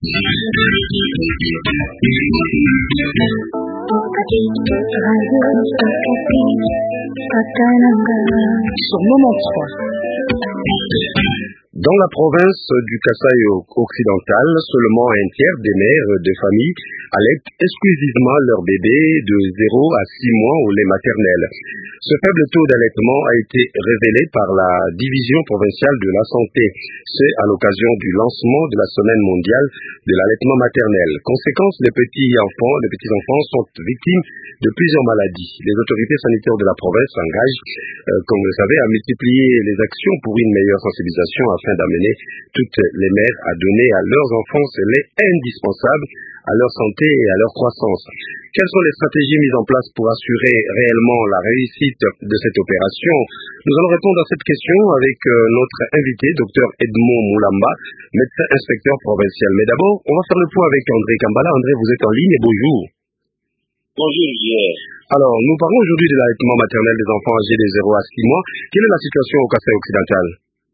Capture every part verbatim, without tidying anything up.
Sur Moment trois. Dans la province du Kasaï occidental, seulement un tiers des mères de famille allaitent exclusivement leurs bébés de zéro à six mois au lait maternel. Ce faible taux d'allaitement a été révélé par la division provinciale de la santé. C'est à l'occasion du lancement de la semaine mondiale de l'allaitement maternel. Conséquence, les petits enfants, les petits enfants sont victimes de plusieurs maladies. Les autorités sanitaires de la province s'engagent, euh, comme vous le savez, à multiplier les actions pour une meilleure sensibilisation afin d'amener toutes les mères à donner à leurs enfants ce lait indispensable à leur santé et à leur croissance. Quelles sont les stratégies mises en place pour assurer réellement la réussite de cette opération? Nous allons répondre à cette question avec euh, notre invité, docteur Edmond Moulamba, médecin inspecteur provincial. Mais d'abord, on va faire le point avec André Kambala. André, vous êtes en ligne et bonjour. Bonjour, Pierre. Alors, nous parlons aujourd'hui de l'allaitement maternel des enfants âgés de zéro à six mois. Quelle est la situation au Kasaï occidental?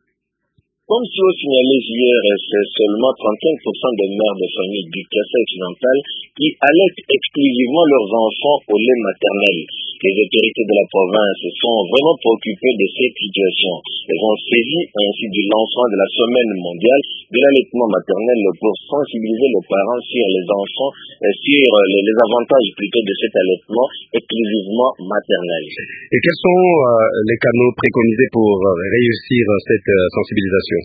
Comme tu as signalé hier, c'est seulement trente-cinq pour cent des mères de famille du Kasaï occidental qui allaitent exclusivement leurs enfants au lait maternel. Les autorités de la province sont vraiment préoccupées de cette situation. Elles ont saisi ainsi du lancement de la semaine mondiale de l'allaitement maternel pour sensibiliser les parents sur les enfants, sur les, les avantages plutôt de cet allaitement exclusivement maternel. Et quels sont euh, les canaux préconisés pour euh, réussir cette euh, sensibilisation?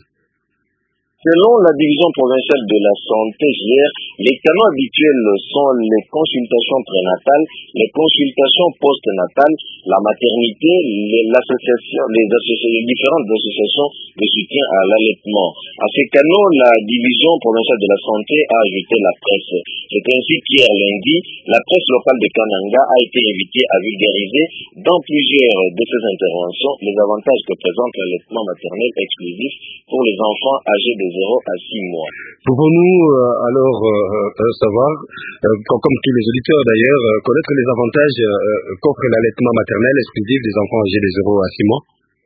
Selon la division provinciale de la santé, hier, les canaux habituels sont les consultations prénatales, les consultations postnatales, la maternité, les, l'association, les, associations, les différentes associations de soutien à l'allaitement. À ces canaux, la division provinciale de la santé a ajouté la presse. C'est ainsi qu'hier lundi, la presse locale de Kananga a été invitée à vulgariser dans plusieurs de ses interventions les avantages que présente l'allaitement maternel exclusif pour les enfants âgés de zéro à six mois. Pouvons-nous euh, alors euh, euh, savoir, euh, comme, comme tous les auditeurs d'ailleurs, euh, connaître les avantages euh, qu'offre l'allaitement maternel exclusif des enfants âgés de zéro à six mois?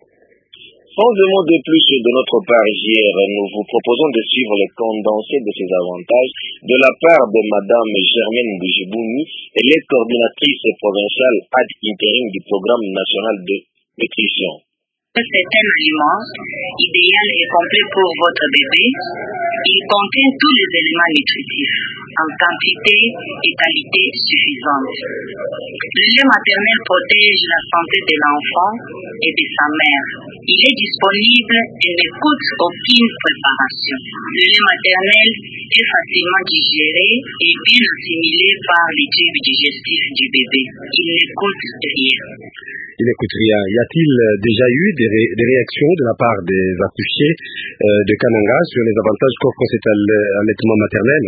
Sans un mot de plus de notre part hier, nous vous proposons de suivre les condensés de ces avantages de la part de Madame Germaine Boujiboumi, elle est coordinatrice provinciale ad intérim du programme national de nutrition. C'est un aliment idéal et complet pour votre bébé. Il contient tous les éléments nutritifs en quantité et qualité suffisante. Le lait maternel protège la santé de l'enfant et de sa mère. Il est disponible et ne coûte aucune préparation. Le lait maternel est facilement digéré et bien assimilé par les tubes digestifs du bébé. Il ne coûte rien. Il ne coûte rien. Y a-t-il déjà eu des, ré, des réactions de la part des accouchés euh, de Kananga sur les avantages qu'offre cet allaitement maternel?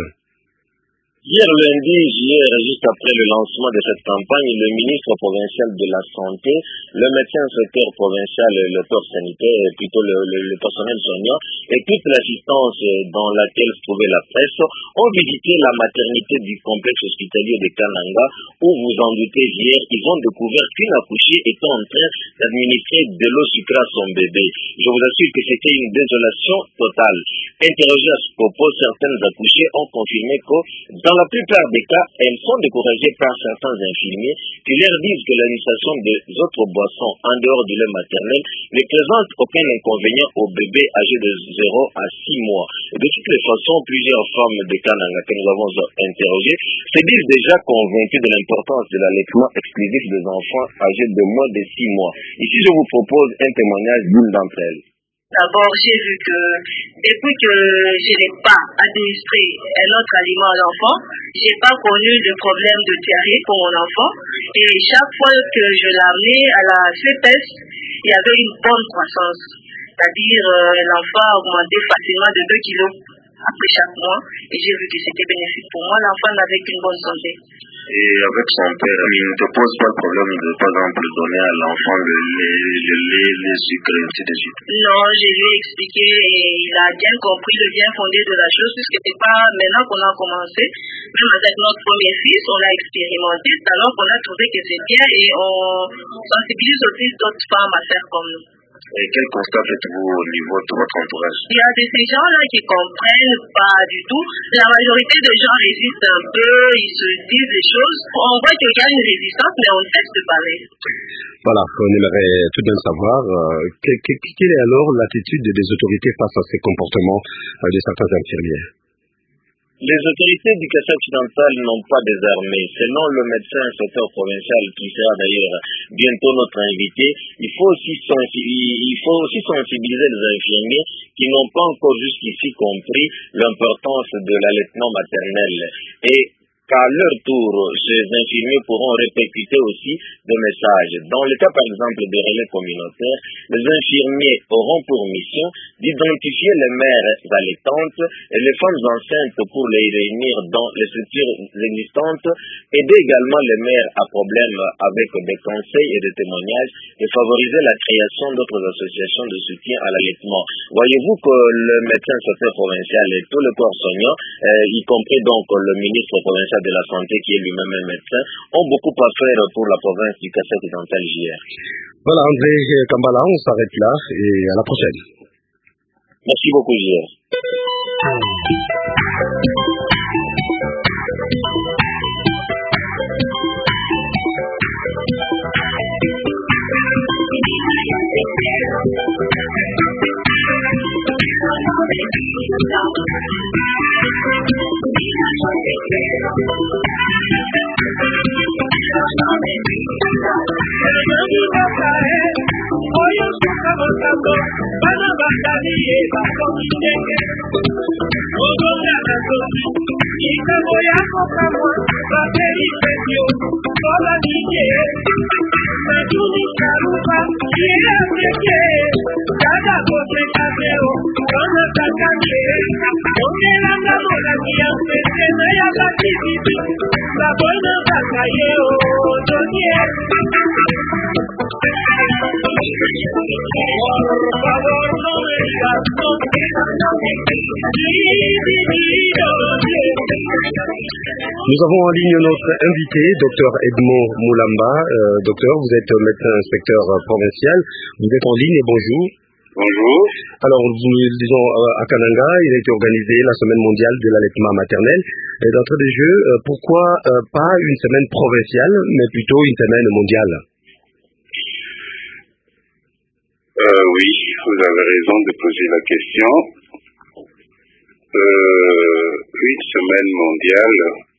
Hier lundi, hier, juste après le lancement de cette campagne, le ministre provincial de la Santé, le médecin inspecteur provincial, le corps sanitaire, plutôt le, le, le personnel soignant et toute l'assistance dans laquelle se trouvait la presse ont visité la maternité du complexe hospitalier de Kananga où, vous en doutez, hier, ils ont découvert qu'une accouchée était en train d'administrer de l'eau sucrée à son bébé. Je vous assure que c'était une désolation totale. Interrogées à ce propos, certaines accouchées ont confirmé que dans Dans la plupart des cas, elles sont découragées par certains infirmiers qui leur disent que l'administration des autres boissons en dehors du lait maternel ne présente aucun inconvénient aux bébés âgés de zéro à six mois. De toutes les façons, plusieurs femmes de Kananga que nous avons interrogées se disent déjà convaincues de l'importance de l'allaitement exclusif des enfants âgés de moins de six mois. Ici, je vous propose un témoignage d'une d'entre elles. D'abord, j'ai vu que depuis que je n'ai pas administré un autre aliment à l'enfant, je n'ai pas connu de problème de diarrhée pour mon enfant. Et chaque fois que je l'ai amené à la C P S, il y avait une bonne croissance. C'est-à-dire, euh, l'enfant a augmenté facilement de deux kilos après chaque mois. Et j'ai vu que c'était bénéfique pour moi. L'enfant n'avait qu'une bonne santé. Et avec son père, il ne te pose pas le problème de, par exemple, donner à l'enfant le lait, le lait, les sucres, et ainsi de suite? Non, je lui ai expliqué et il a bien compris le bien fondé de la chose, puisque c'est pas maintenant qu'on a commencé. Même avec notre premier fils, on l'a expérimenté, alors qu'on a trouvé que c'est bien et on sensibilise aussi d'autres femmes à faire comme nous. Et quel constat faites-vous au niveau de votre entourage? Il y a de ces gens-là qui comprennent pas du tout. La majorité des gens résistent un peu, ils se disent des choses. On voit qu'il y a une résistance, mais on cesse de parler. Voilà, on aimerait tout de même savoir euh, que, que, quelle est alors l'attitude des autorités face à ces comportements euh, de certains infirmiers. Les autorités du Kassai occidental n'ont pas désarmé. Selon le médecin inspecteur provincial, qui sera d'ailleurs bientôt notre invité, il faut aussi, il faut aussi sensibiliser les infirmiers qui n'ont pas encore jusqu'ici compris l'importance de l'allaitement maternel. Et qu'à leur tour, ces infirmiers pourront répercuter aussi des messages. Dans le cas, par exemple, des relais communautaires, les infirmiers auront pour mission d'identifier les mères allaitantes et les femmes enceintes pour les réunir dans les structures existantes, aider également les mères à problème avec des conseils et des témoignages et favoriser la création d'autres associations de soutien à l'allaitement. Voyez-vous que le médecin inspecteur provincial et tout le corps soignant, euh, y compris donc le ministre provincial de la Santé, qui est lui-même un médecin, ont beaucoup à faire pour la province du Kassai occidental J R. Voilà, André Kambala, on s'arrête là et à la prochaine. Merci beaucoup, J R. Nous avons en ligne notre invité, docteur Edmond Moulamba. Euh, docteur, vous êtes médecin inspecteur provincial. Vous êtes en ligne et bonjour. Bonjour. Alors, nous disons à Kananga, il a été organisé la semaine mondiale de l'allaitement maternel. Et d'entrée de jeu, euh, pourquoi euh, pas une semaine provinciale, mais plutôt une semaine mondiale? Euh, oui, vous avez raison de poser la question. Euh, une semaine mondiale,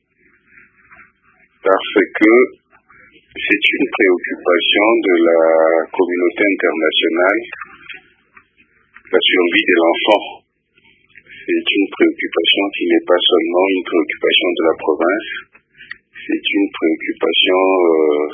parce que c'est une préoccupation de la communauté internationale, la survie de l'enfant. C'est une préoccupation qui n'est pas seulement une préoccupation de la province, c'est une préoccupation euh,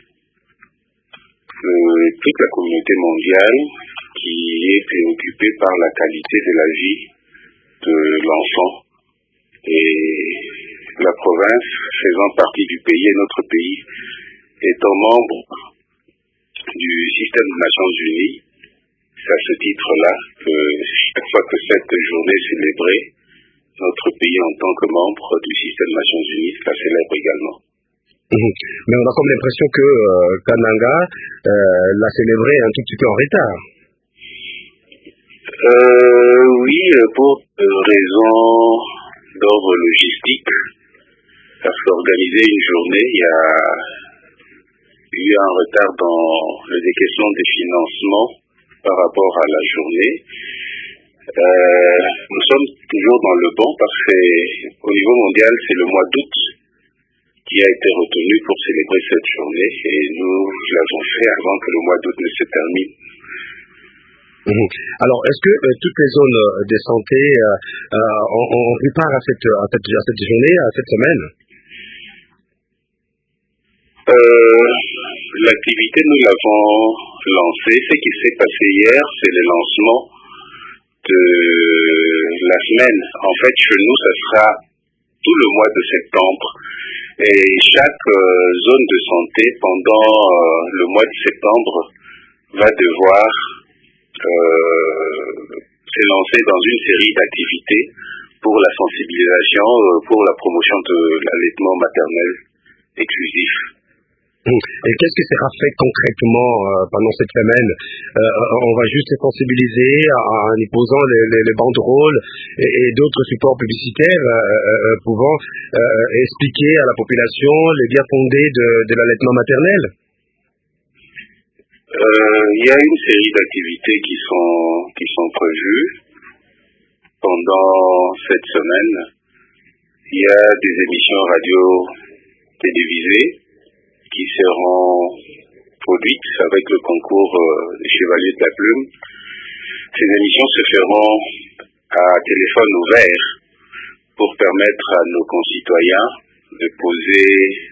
de toute la communauté mondiale qui est préoccupée par la qualité de la vie de l'enfant. Et la province, faisant partie du pays, et notre pays étant membre du système des Nations Unies, c'est à ce titre-là que chaque fois que cette journée est célébrée, notre pays en tant que membre du système des Nations Unies la célèbre également. Mmh. Mais on a comme l'impression que euh, Kananga euh, l'a célébré un tout petit peu en retard. Euh, oui, pour euh, raisons d'ordre logistique, parce qu'organiser une journée, il y a eu un retard dans le décaissement des financements par rapport à la journée. Euh, nous sommes toujours dans le bon parce qu'au niveau mondial, c'est le mois d'août qui a été retenu pour célébrer cette journée et nous l'avons fait avant que le mois d'août ne se termine. Mmh. Alors, est-ce que euh, toutes les zones euh, de santé euh, euh, ont, ont pris part à cette, à, cette, à cette journée, à cette semaine? euh, L'activité, nous l'avons lancée. Ce qui s'est passé hier, c'est le lancement de la semaine. En fait, chez nous, ce sera tout le mois de septembre. Et chaque euh, zone de santé, pendant euh, le mois de septembre, va devoir Euh, s'est lancé dans une série d'activités pour la sensibilisation, euh, pour la promotion de l'allaitement maternel exclusif. Et qu'est-ce que sera fait concrètement euh, pendant cette semaine? euh, On va juste se sensibiliser en y posant les, les, les banderoles et, et d'autres supports publicitaires euh, euh, pouvant euh, expliquer à la population les bien fondés de, de l'allaitement maternel. Euh, il y a une série d'activités qui sont qui sont prévues pendant cette semaine. Il y a des émissions radio télévisées qui seront produites avec le concours euh, des Chevaliers de la Plume. Ces émissions se feront à téléphone ouvert pour permettre à nos concitoyens de poser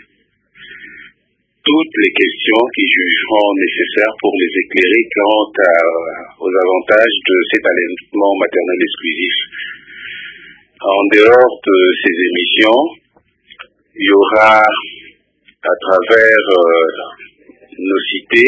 toutes les questions qu'ils jugeront nécessaires pour les éclairer quant à, aux avantages de cet allaitement maternel exclusif. En dehors de ces émissions, il y aura à travers euh, nos cités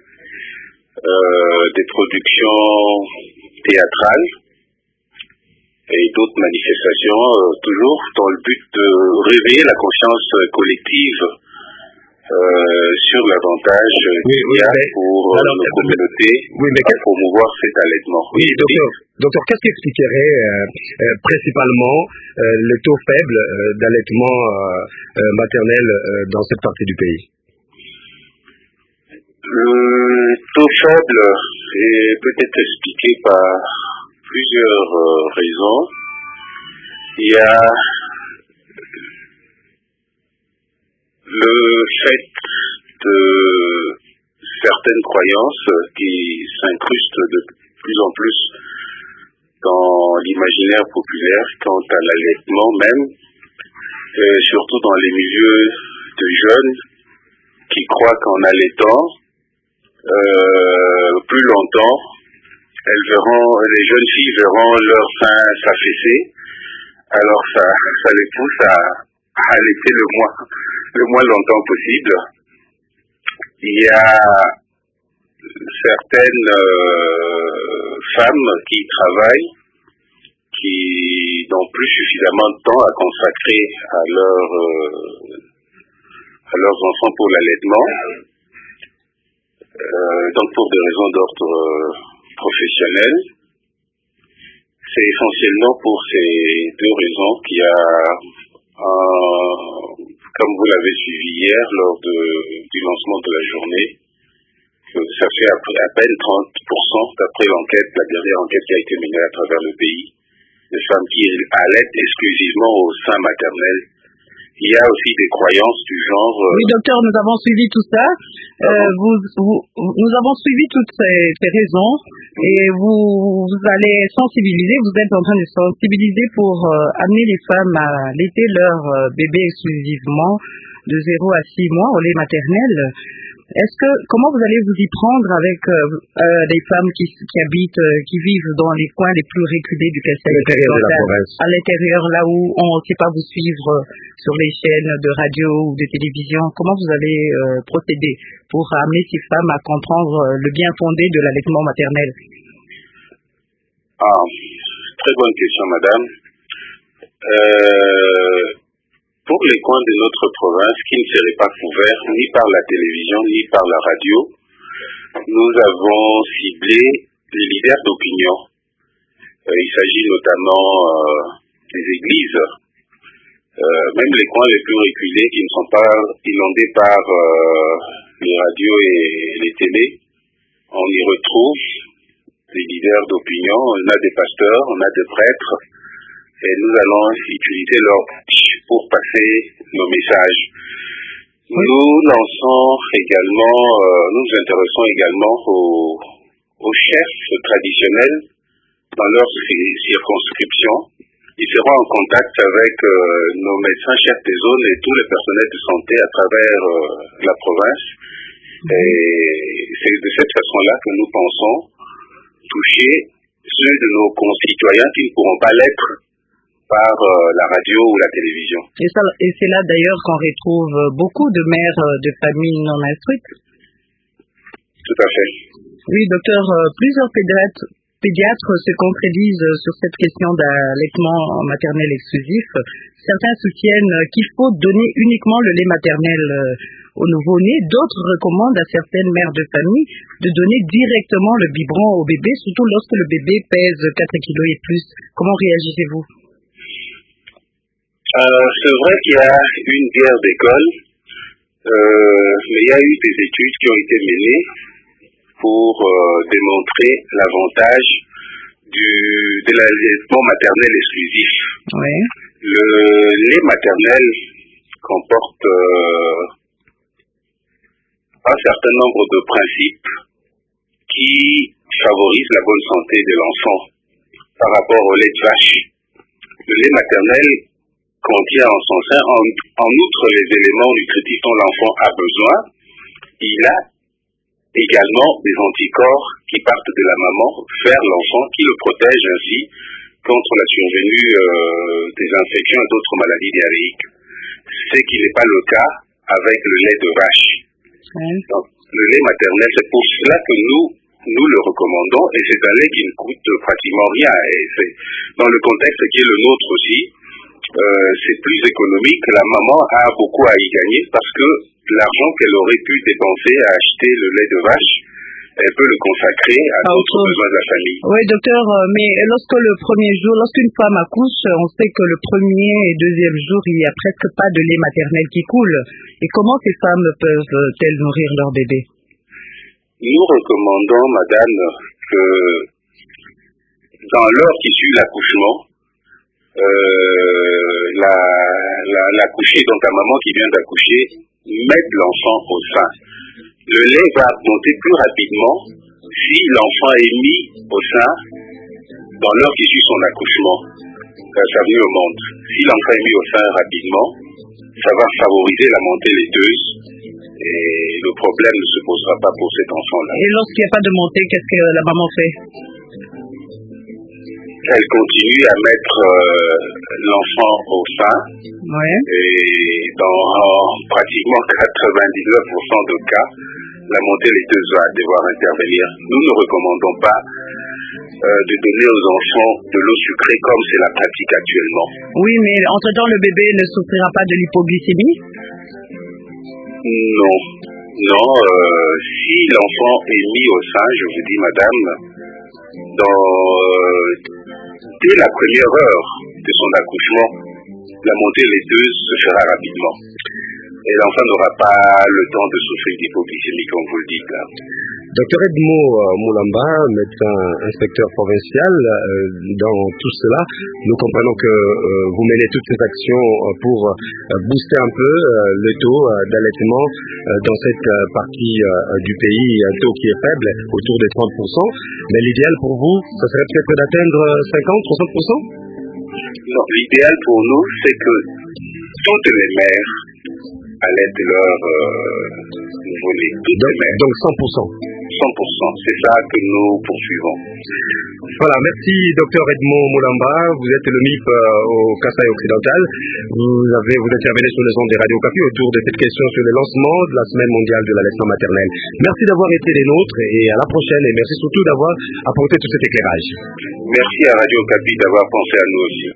euh, des productions théâtrales et d'autres manifestations, euh, toujours dans le but de réveiller la conscience collective euh, sur l'avantage oui, qu'il oui, y a mais, pour alors, nos communautés oui, mais à promouvoir cet allaitement. Oui, docteur, docteur qu'est-ce qui expliquerait euh, euh, principalement euh, le taux faible euh, d'allaitement euh, euh, maternel euh, dans cette partie du pays? Le taux faible est peut-être expliqué par plusieurs euh, raisons. Il y a le fait de certaines croyances qui s'incrustent de plus en plus dans l'imaginaire populaire quant à l'allaitement même, et surtout dans les milieux de jeunes qui croient qu'en allaitant euh, plus longtemps, elles verront, les jeunes filles verront leur sein s'affaisser, alors ça, ça les pousse à, à allaiter le moins, le moins longtemps possible. Il y a certaines euh, femmes qui travaillent, qui n'ont plus suffisamment de temps à consacrer à, leur, euh, à leurs enfants pour l'allaitement, euh, donc pour des raisons d'ordre euh, professionnel. C'est essentiellement pour ces deux raisons qu'il y a, euh, comme vous l'avez suivi hier lors de, du lancement de la journée, que ça fait à, à peine trente pour cent d'après l'enquête, la dernière enquête qui a été menée à travers le pays, de femmes qui allaitent exclusivement au sein maternel. Il y a aussi des croyances du genre... Euh... Oui, docteur, nous avons suivi tout ça. Euh, vous, vous, nous avons suivi toutes ces, ces raisons et vous, vous allez sensibiliser, vous êtes en train de sensibiliser pour euh, amener les femmes à allaiter leur euh, bébé exclusivement de zéro à six mois au lait maternel. Est-ce que, comment vous allez vous y prendre avec euh, euh, des femmes qui, qui habitent, euh, qui vivent dans les coins les plus reculés du Kasaï, à l'intérieur, là où on ne sait pas vous suivre euh, sur les chaînes de radio ou de télévision? Comment vous allez euh, procéder pour amener ces femmes à comprendre euh, le bien fondé de l'allaitement maternel? Ah, très bonne question, madame. Euh... Pour les coins de notre province qui ne seraient pas couverts ni par la télévision ni par la radio, nous avons ciblé les leaders d'opinion. Euh, il s'agit notamment euh, des églises, euh, même les coins les plus reculés qui ne sont pas inondés par euh, les radios et les télés. On y retrouve les leaders d'opinion, on a des pasteurs, on a des prêtres, et nous allons utiliser leur pour passer nos messages. Nous lançons également, euh, nous nous intéressons également aux, aux chefs traditionnels dans leurs circonscriptions. Ils seront en contact avec euh, nos médecins chefs des zones et tous les personnels de santé à travers euh, la province. Et c'est de cette façon-là que nous pensons toucher ceux de nos concitoyens qui ne pourront pas l'être par euh, la radio ou la télévision. Et, ça, et c'est là d'ailleurs qu'on retrouve beaucoup de mères de familles non instruites. Tout à fait. Oui, docteur, plusieurs pédiatres, pédiatres se contredisent sur cette question d'allaitement maternel exclusif. Certains soutiennent qu'il faut donner uniquement le lait maternel au nouveau-né. D'autres recommandent à certaines mères de famille de donner directement le biberon au bébé, surtout lorsque le bébé pèse quatre kilos et plus. Comment réagissez-vous? euh, C'est vrai qu'il y a une guerre d'école, euh, mais il y a eu des études qui ont été menées pour euh, démontrer l'avantage du, de l'allaitement maternel exclusif. Oui. Le lait maternel comporte euh, un certain nombre de principes qui favorisent la bonne santé de l'enfant par rapport au lait de vache. Le lait maternel contient en son sein, en, en outre les éléments nutritifs dont l'enfant a besoin, il a également des anticorps qui partent de la maman vers l'enfant, qui le protègent ainsi contre la survenue euh, des infections et d'autres maladies diarrhéiques. Ce qui n'est pas le cas avec le lait de vache. Oui. Donc, le lait maternel, c'est pour cela que nous, nous le recommandons, et c'est un lait qui ne coûte pratiquement rien. Et c'est, dans le contexte qui est le nôtre aussi, euh, c'est plus économique. La maman a beaucoup à y gagner parce que l'argent qu'elle aurait pu dépenser à acheter le lait de vache, elle peut le consacrer à Ah, d'autres autre. besoins de la famille. Oui, docteur, mais lorsque le premier jour, lorsqu'une femme accouche, on sait que le premier et deuxième jour, il n'y a presque pas de lait maternel qui coule. Et comment ces femmes peuvent-elles nourrir leur bébé? Nous recommandons, madame, que dans l'heure qui suit l'accouchement, euh, la, la, l'accouchée, donc la maman qui vient d'accoucher, mette l'enfant au sein. Le lait va monter plus rapidement si l'enfant est mis au sein dans l'heure qui suit son accouchement, euh, sa venue au monde. Si l'enfant est mis au sein rapidement, ça va favoriser la montée laiteuse et le problème ne se posera pas pour cet enfant-là. Et lorsqu'il n'y a pas de montée, qu'est-ce que la maman fait? Elle continue à mettre euh, l'enfant au sein. Oui. Et dans pratiquement quatre-vingt-dix-neuf pour cent de cas, la montée laiteuse va devoir intervenir. Nous ne recommandons pas euh, de donner aux enfants de l'eau sucrée comme c'est la pratique actuellement. Oui, mais entre-temps, le bébé ne souffrira pas de l'hypoglycémie? Non. Non, euh, si l'enfant est mis au sein, je vous dis, madame, dans, euh, dès la première heure de son accouchement, la montée laiteuse se fera rapidement. Et l'enfant n'aura pas le temps de souffrir d'hypoglycémie, comme vous le dites là. Docteur Edmo Moulamba, médecin inspecteur provincial, euh, dans tout cela, nous comprenons que euh, vous menez toutes ces actions pour euh, booster un peu euh, le taux euh, d'allaitement euh, dans cette euh, partie euh, du pays, un taux qui est faible, autour de trente pour cent. Mais l'idéal pour vous, ce serait peut-être d'atteindre cinquante à soixante pour cent? Non, l'idéal pour nous, c'est que toutes les mères allaitent leur euh, nouveau-né. Toutes donc, les mères. donc cent pour cent. cent pour cent, c'est ça que nous poursuivons. Voilà, merci docteur Edmond Moulamba, vous êtes le M I P euh, au Kasaï occidental. Vous avez vous intervenez sur les ondes des Radio Okapi autour de cette question sur le lancement de la semaine mondiale de l'allaitement maternel. Merci d'avoir été les nôtres et à la prochaine, et merci surtout d'avoir apporté tout cet éclairage. Merci à Radio Okapi d'avoir pensé à nous aussi.